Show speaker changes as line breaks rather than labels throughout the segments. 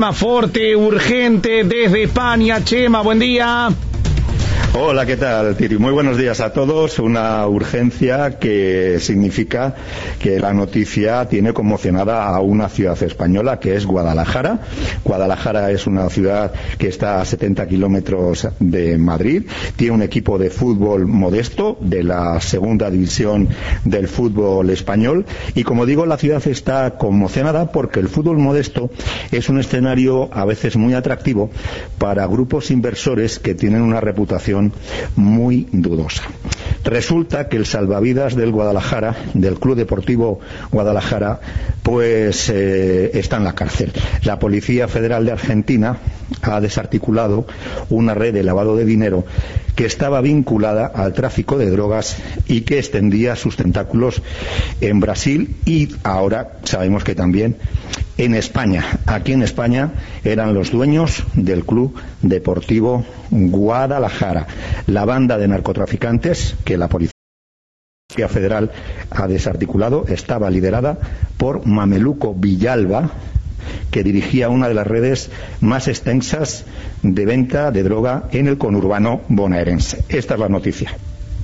Forte, urgente, desde España. Chema, buen día.
Hola, ¿qué tal, Tiri? Muy buenos días a todos. Una urgencia que significa que la noticia tiene conmocionada a una ciudad española, que es Guadalajara. Guadalajara es una ciudad que está a 70 kilómetros de Madrid. Tiene un equipo de fútbol modesto, de la segunda división del fútbol español. Y como digo, la ciudad está conmocionada porque el fútbol modesto es un escenario a veces muy atractivo para grupos inversores que tienen una reputación muy dudosa. Resulta que el salvavidas del Guadalajara, del Club Deportivo Guadalajara, pues está en la cárcel. La Policía Federal de Argentina ha desarticulado una red de lavado de dinero que estaba vinculada al tráfico de drogas y que extendía sus tentáculos en Brasil y ahora sabemos que también en España. Aquí en España eran los dueños del Club Deportivo Guadalajara. La banda de narcotraficantes que la Policía Federal ha desarticulado estaba liderada por Mameluco Villalba, que dirigía una de las redes más extensas de venta de droga en el conurbano bonaerense. Esta es la noticia.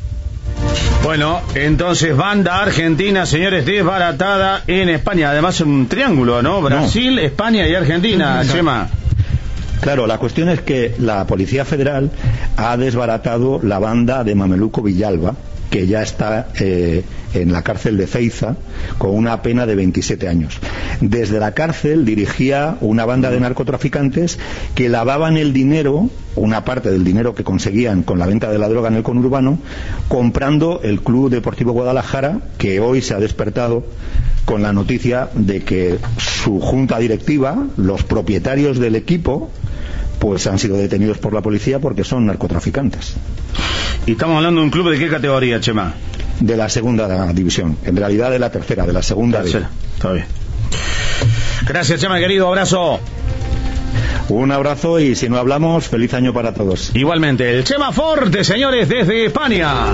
Bueno, entonces banda argentina, señores, desbaratada en España. Además un triángulo, ¿no? Brasil, España y Argentina, Chema.
Claro, la cuestión es que la Policía Federal ha desbaratado la banda de Mameluco Villalba, que ya está en la cárcel de Ceiza con una pena de 27 años. Desde la cárcel dirigía una banda de narcotraficantes que lavaban el dinero, una parte del dinero que conseguían con la venta de la droga en el conurbano, comprando el Club Deportivo Guadalajara, que hoy se ha despertado con la noticia de que su junta directiva, los propietarios del equipo, pues han sido detenidos por la policía porque son narcotraficantes.
¿Y estamos hablando de un club de qué categoría, Chema?
De la segunda división, en realidad de la tercera, de la segunda división.
Está bien. Gracias, Chema, querido, abrazo.
Un abrazo y si no hablamos, feliz año para todos.
Igualmente, el Chema Forte, señores, desde España.